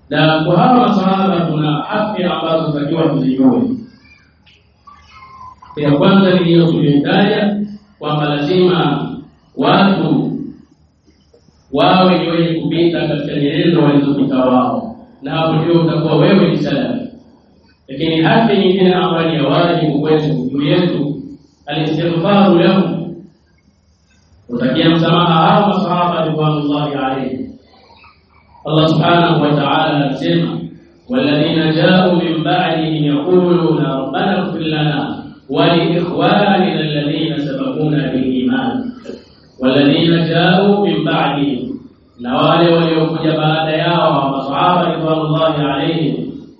Na kwa hawa masahaba kuna haki ambazo tunatakiwa tuzijue. Ya kwanza ni hiyo tuliyotaja kwamba lazima watu wawe ni wenye kupita katika nyenendo walizopita wao, na hapo ndio utakuwa wewe ni salafi. Lakini haki nyingine ambayo ni wajibu kwetu juu yetu, al-istighfaru lahum, utakia msamaha hao masahaba ridwanullahi alayhim. Allah subhanahu wa ta'ala anasema walladhina ja'u min ba'dihim yaquluna rabbana ighfir lana wa li ikhwanina alladhina sabaquna bil iman. Walladhina ja'u min ba'dihim, na wale waliokuja baada yao masahaba ridwanullahi alayhim,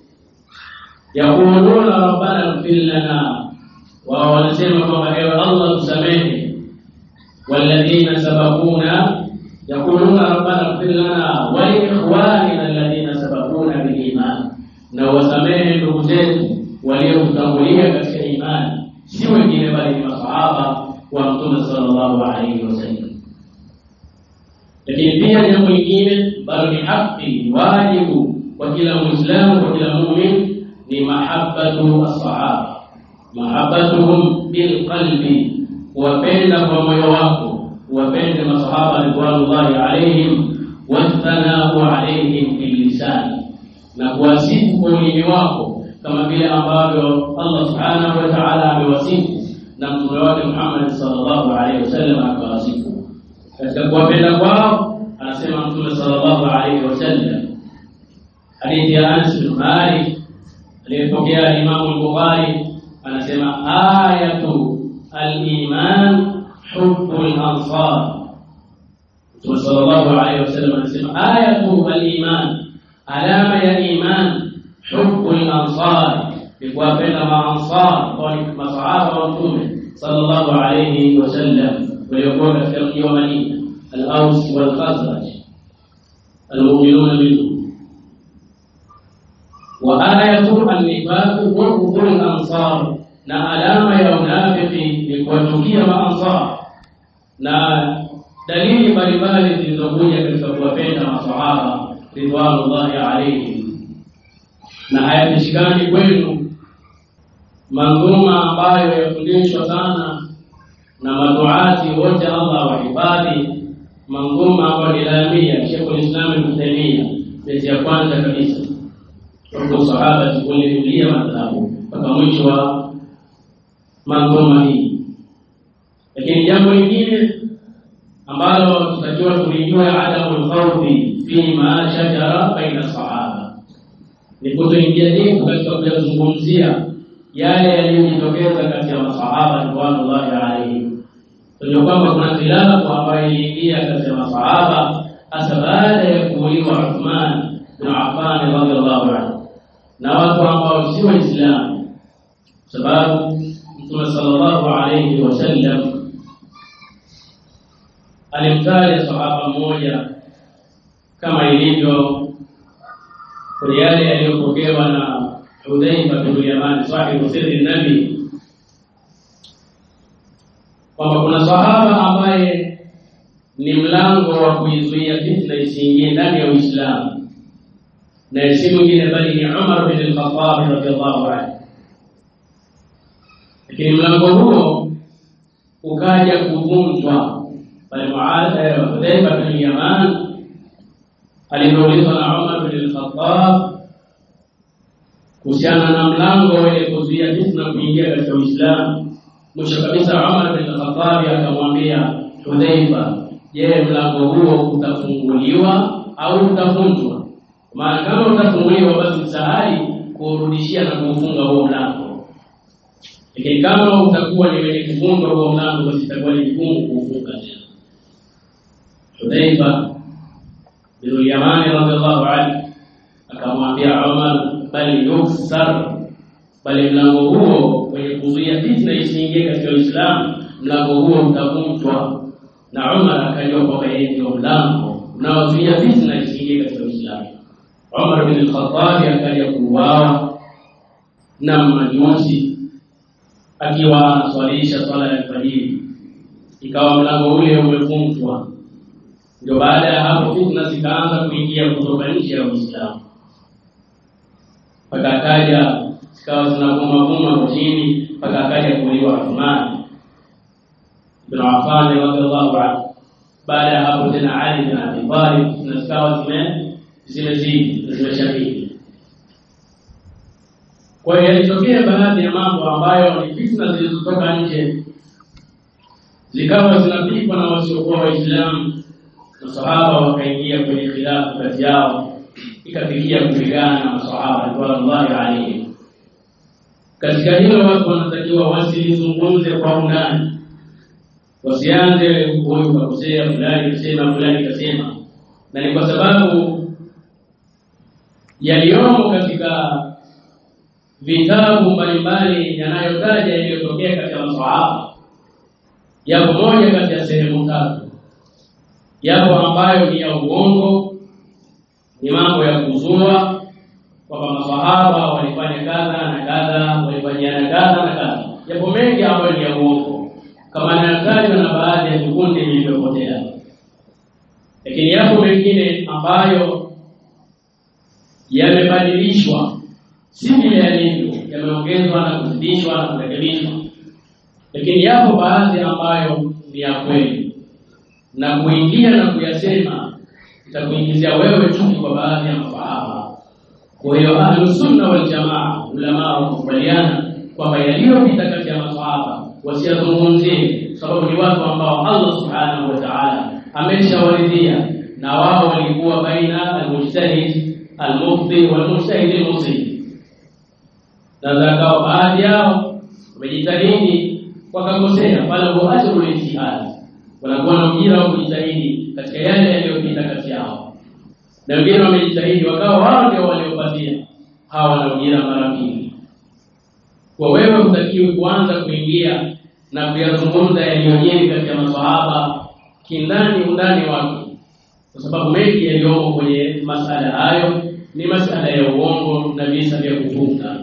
yaquluna rabbana ighfir lana, wa wanasema kwamba ewe Allah tusamehe. Walladhina sabaquna يقولون ربنا اغفر لنا ولإخواننا الذين سبقونا بالإيمان, na wasamehe ndugu zetu waliotutangulia katika imani, si wengine bali ni masahaba wa Mtume sallallahu alayhi wasallam. Lakini pia jambo lingine bado ni haki, wajibu kwa kila Muislamu, kwa kila muumini, ni mahabbatu as-sahaba, mahabbatuhum bil qalbi, wapenda kwa moyo wako, wapende masahaba ridwanullahi alayhim, wathanau alayhim bil lisan, na kuwasifu kwa ulimi wako kama vile ambavyo Allah subhanahu wa ta'ala amewasifu na mtume wake Muhammad sallallahu alayhi wasallam akawasifu. Katika kuwapenda kwao anasema mtume sallallahu alayhi wasallam, hadithi ya Anas bin Malik aliyepokea Imam al-Bukhari, anasema ayatu al-iman hubbul ansar. Mtume sallallahu alayhi wasallam anasema ayatu al-iman, alama ya iman hubbul ansar, ni kuwapenda maansar, kwa masahaba wa Mtume sallallahu alayhi wasallam waliokuwa katika mji wa Madina, al-Aws wal Khazraj, al-mu'minuna minhum. Wa ayatu an-nifaq hubbul ansar, na alama ya unafiki ni kuwachukia maansar, na dalili mbalimbali zilizokuja katika kuwapenda masahaba ridwanullahi alayhim. Na hayatishikani kwenu manzuma ambayo yafundishwa sana na maduati wote, Allah wahifadhi, manzuma ambayo ni lamia Sheikh al-Islam Ibn Taymiyyah, beti ya kwanza kabisa kwa sahaba kulilia madhabu mpaka mwisho wa manzuma hii. Lakini jambo lingine ambalo tutakiwa tulijue, adamu khawfi fi ma shajara baina sahaba, ni kutoingia dini katika kuzungumzia yale yaliyojitokeza kati ya masahaba ridwanullahi alayhim. Tunajua kwamba kuna khilafu ambayo iliingia kati ya masahaba hasa baada ya kuuliwa Uthman bin Affan radhiyallahu anhu na watu ambao si Waislamu, sababu Mtume sallallahu alayhi wasallam alimtaja sahaba mmoja kama ilivyo kwa yale yaliyopokewa na Hudhaifa bin Yaman sahibu sirri nabi, kwamba kuna sahaba ambaye ni mlango wa kuizuia fitna isiingie ndani ya Uislamu, na si mwingine bali ni Umar bin al-Khattab radhiyallahu anhu. Lakini mlango huo ukaja kuvunjwa pale Hudhaifa bin Yaman alipoulizwa na Umar bin al-Khattab kuhusiana na mlango wa kuzuia fitna kuingia katika Uislamu. Mwisho kabisa Umar bin al-Khattab akamwambia Hudhaifa, je, mlango huo utafunguliwa au utavunjwa? Maana kama utafunguliwa basi msahali kurudishia na kufunga huo mlango, lakini kama utakuwa ni wenye kufunga huo mlango basi itakuwa ni vigumu kufunga tena. Hudhaifa bin Yaman radhiallahu anhu akamwambia Umar, bali yuksar, bali mlango huo wenye kuzuia fitna isiingie katika Uislamu, mlango huo utavunjwa. Na Umar akajua kwamba yeye ndio mlango unaozuia fitna isiingie katika Uislamu. Umar bin al-Khattab akaja kuuawa na majusi akiwa anaswalisha swala ya fajiri, ikawa mlango ule umefungwa. Ndio baada ya hapo fitna zikaanza kuingia kutoka nje ya Uislamu. Pakataja zikawa zinavuma chini, pakataja kuuliwa Uthman bin Affan radhiallahu anhu. Baada ya hapo tena Ali bin Abi Talib, na zikawa zimeshafiki. Kwa hiyo yalitokea baadhi ya mambo ambayo ni fitna zilizotoka nje, zikawa zinapigwa na wasiokuwa Waislamu. Masahaba wakaingia kwenye khilafu kati yao, ikafikia kupigana na masahaba radhiallahu alayhim. Katika hilo watu wanatakiwa wasilizungumze kwa undani, wasianze huyu kakosea, fulani kasema, fulani kasema. Na ni kwa sababu yaliyomo katika vitabu mbalimbali yanayotaja yaliyotokea katika masahaba, yapo moja kati ya sehemu tatu. Yapo ambayo ni ya uongo, ni mambo ya kuzua, kwamba masahaba walifanya kadha na kadha, walifanyana kadha na kadha. Yapo mengi ambayo ni ya uongo, kama yanatajwa na baadhi ya vikundi vilivyopotea. Lakini yapo mengine ambayo yamebadilishwa, si vile yalivyo, yameongezwa na kuzidishwa na kurekebishwa. Lakini yapo baadhi ambayo ni ya kweli, na kuingia na kuyasema itakuingizia wewe chuki kwa baadhi ya masahaba. Kwa hiyo Ahlus Sunna wal Jamaa, ulama wakubaliana kwamba yaliyopita kati ya masahaba wasiyazungumzie, sababu ni watu ambao Allah Subhanahu wa Ta'ala ameshawaridhia, na wao walikuwa baina al-mujtahid al-mufti wal-mujtahid al-musib. Na kwa baadhi yao wamejitahidi wakakosea, pale huacha ijtihad, wanakuwa na ujira wa kujitahidi katika yale yaliyopita kati yao. Na wengine wamejitahidi wakawa wao ndio waliopatia, hawa na ujira mara mbili. Kwa wewe hutakiwi kuanza kuingia na kuyazungumza yaliyojiri kati ya maswahaba undani wake, kwa sababu mengi yaliyomo kwenye masala hayo ni masala ya uongo na visa vya kutunga.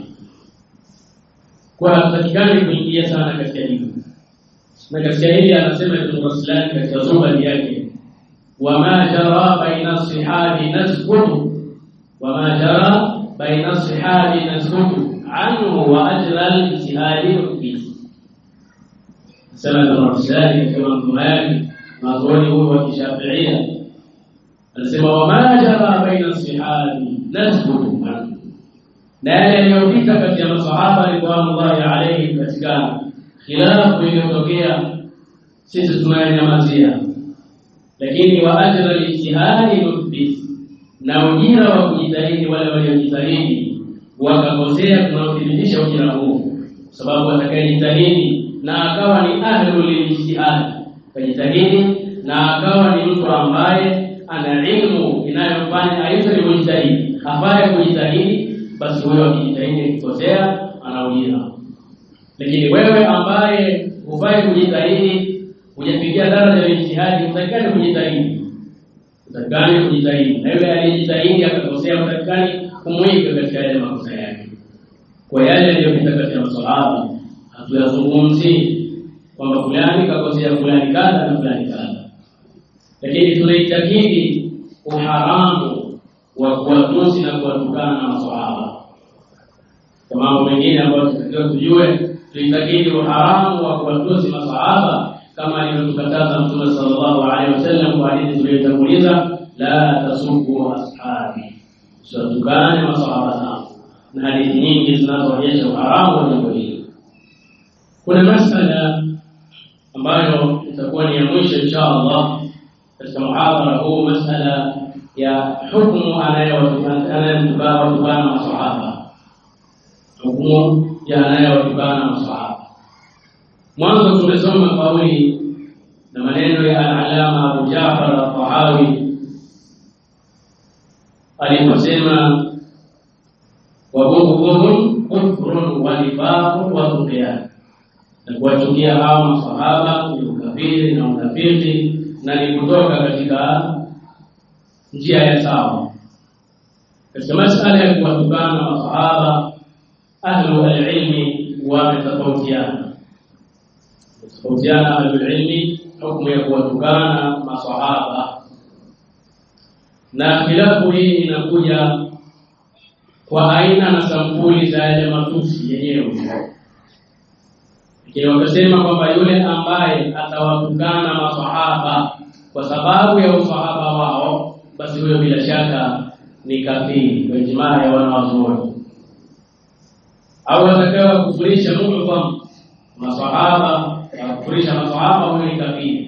Kwa hatutakikani kuingia sana katika hilo. Na katika hili anasema Ibn Raslan katika zubadi yake, wama jara baina sahabi nasqutu, wama jara baina sahabi nasqutu anhu wa ajra al-ijtihadi fi. Sala Ibn Raslan kama mtuhani mazuri huyo wa Kishafiia anasema, wama jara baina sahabi nasqutu anhu, na yale yaliyopita kati ya masahaba ridwanullahi alayhim katika khilafu iliyotokea sisi tunayanyamazia. Lakini wa ajra al-ijtihadi nuthbit, na ujira wa kujitahidi wale waliojitahidi wakakosea tunaothibitisha ujira huo, kwa sababu atakayejitahidi na akawa ni ahlul ijtihad, kujitahidi na akawa ni mtu ambaye ana ilmu inayofanya aitwe mujtahid, afanye kujitahidi, basi huyo akijitahidi kukosea ana ujira. Lakini wewe ambaye hufai kujitahidi, hujafikia daraja ya ijtihadi, utakani kujitahidi. Utakani kujitahidi. Na yule aliyejitahidi akakosea, utakani kumuiga katika yale makosa yake. Kwa yale yaliyopita kati ya maswahaba, hatuyazungumzi kwamba fulani kakosea fulani kadha na fulani kadha. Lakini tunaitakidi uharamu wa kuwatusi na kuwatukana na maswahaba. Kwa mambo mengine ambayo tunatakiwa tujue, tuitakidi uharamu wa kuwatusi masahaba kama alivyotukataza Mtume sallallahu alaihi wasallam kwa hadithi tuliyotanguliza, la tasubbu ashabi, usiwatukane masahaba zangu, na hadithi nyingi zinazoonyesha uharamu wa jambo hili. Kuna masala ambayo itakuwa ni ya mwisho inshallah katika muhadhara huu, masala ya hukumu anayewatukana masahaba, hukumu ya anayewatukana masahaba. Mwanzo tumesoma kauli na maneno ya al-Allama Abu Ja'far al-Tahawi aliposema, wa bughduhum kufrun wa nifaqun wa tughyan, na kuwachukia hao masahaba ni ukafiri na unafiki, na ni kutoka katika njia ya sawa. Katika masala ya kuwatukana masahaba, ahlu al-ilmi wametofautiana ahlul ilmi hukumu ya kuwatukana masahaba. Na khilafu hii inakuja kwa aina na sampuli za yale matusi yenyewe. Lakini wakasema kwamba yule ambaye atawatukana masahaba kwa sababu ya usahaba wao, basi huyo bila shaka ni kafiri kwa ijmaa ya wanawazuoni. Au atakayewa kufurisha mu'dham masahaba, kufurisha masahaba, huyo ni kafiri.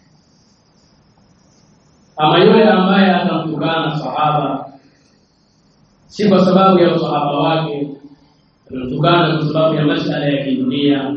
Ama yule ambaye atamtukana sahaba si kwa sababu ya usahaba wake, anatukana kwa sababu ya masuala ya kidunia,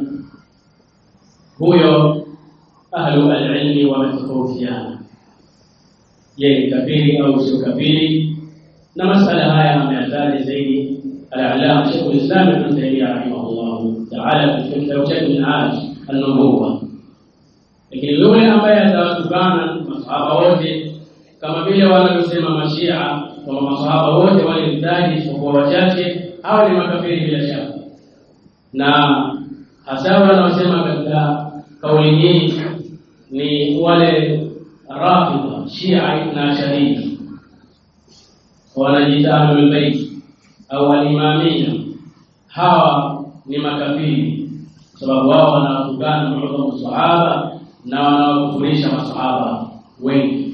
huyo ahlu al-ilmi wametofautiana, je, ni kafiri au sio kafiri? Na masuala haya ameyataja zaidi al-allama Sheikh al-Islam Ibn Taymiyyah rahimahullah ta'ala katika kitabu chake Minhaj an-Nubuwah. Lakini yule ambaye atatukana masahaba wote kama vile wanavyosema Mashia kwamba masahaba wote waliritaji isipokuwa wachache, hao ni makafiri bila shaka. Na hasa wanaosema katika kauli hii ni wale Rafidha, Shia na Shadidi, wanajiita Ahlul Bait au al-Imamiyya. Hawa ni makafiri sababu wao wanatukana mu'dhamu sahaba na wanawakufurisha masahaba wengi.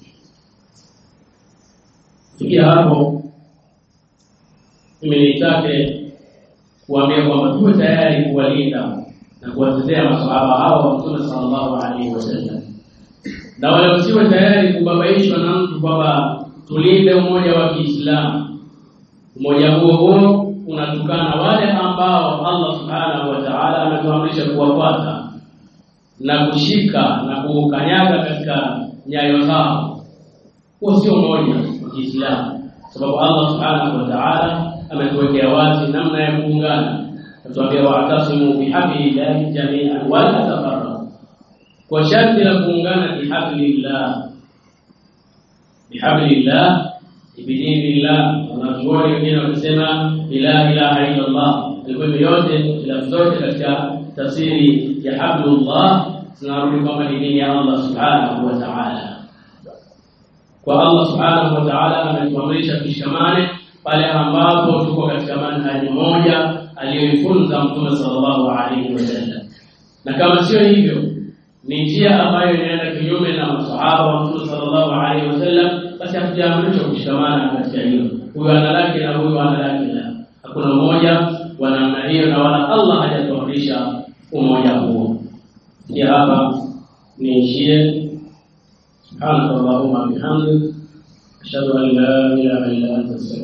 Tukia hapo mimi nitake kuambia kwamba tuwe tayari kuwalinda na kuwatetea masahaba hao wa Mtume sallallahu alaihi wasallam, na wala usiwe tayari kubabaishwa na mtu kwamba tulinde umoja wa Kiislamu. Umoja huo unatukana wale ambao Allah subhanahu wa ta'ala ametuamrisha kuwafuata na kushika na kukanyaga katika nyayo zao. Huo sio umoja wa Kiislamu, sababu Allah subhanahu wa ta'ala ametuwekea wazi namna ya kuungana. Atuambia wa'tasimu bihablillahi jami'an wa la tafarraqu, kwa sharti la kuungana bihablillah, bidinillah. Wanachuoni wengine wakisema la ilaha illa Allah. Kwa yote kila zote katika tafsiri ya hablullah zinarudi kama dini ya Allah subhanahu wa ta'ala. Kwa Allah subhanahu wa ta'ala ametuamrisha tushikamane pale ambapo tuko katika manhaji moja aliyoifunza Mtume sallallahu alaihi wasallam. Na kama sio hivyo, ni njia ambayo inaenda kinyume na masahaba wa Mtume sallallahu alaihi wasallam, basi hatujaamrishwa kushikamana katika hilo. Huyu ana lake na huyu ana lake, la. Hakuna umoja wa namna hiyo, na wala Allah hajatuamrisha umoja huo. Pia hapa niishie. Subhanakallahumma bihamdik, ashhadu an la ilaha illa anta